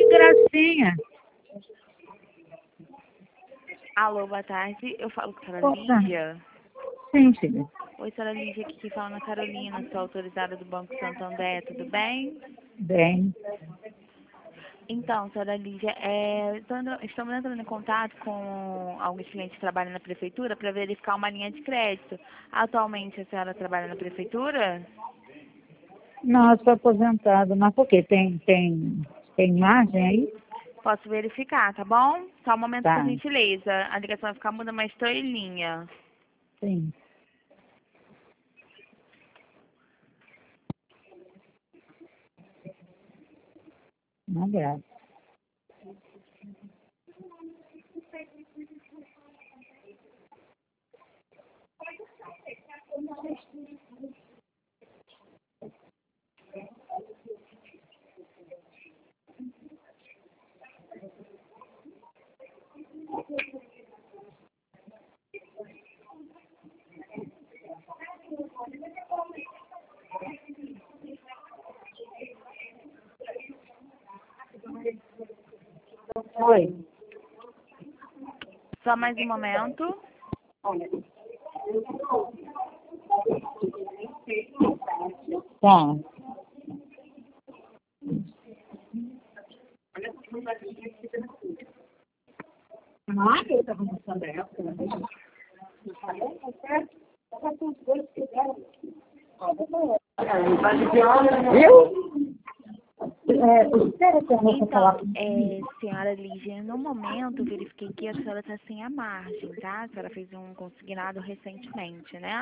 gracinha. Alô, boa tarde. Eu falo com a senhora Opa. Lígia. Sim, filha. Oi, senhora Lígia, aqui quem fala é a Carolina, sou autorizada do Banco Santander, tudo bem? Bem. Então, senhora Lígia, estamos entrando em contato com alguns clientes que trabalham na prefeitura para verificar uma linha de crédito. Atualmente a senhora trabalha na prefeitura? Não, eu sou aposentada. Mas por quê? Tem margem aí? Posso verificar, tá bom? Só um momento, por Tá. gentileza. A ligação vai ficar muda, mas estou em linha. Sim. Não graça. Oi. Só mais um momento. Tá. Ah, eu estava mostrando a época, né? Viu? Espera que eu vou falar. Então, senhora Lígia, no momento eu verifiquei que a senhora está sem a margem, tá? A senhora fez um consignado recentemente, né?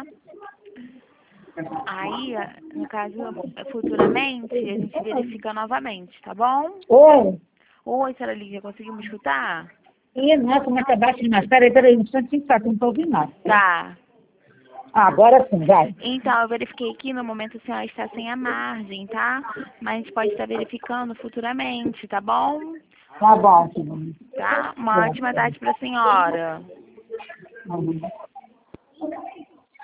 Aí, no caso, futuramente, a gente verifica novamente, tá bom? Oi. Oi, senhora Lígia, conseguiu me escutar? Ih, nossa, mas tá baixo demais. Peraí, um instantinho que tá, que eu não tô ouvindo nada. Tá. Ah, agora sim, vai. Então, eu verifiquei que no momento a senhora está sem a margem, tá? Mas a gente pode estar verificando futuramente, tá bom? Tá bom, filho. Tá? Uma ótima tarde para a senhora. Uhum.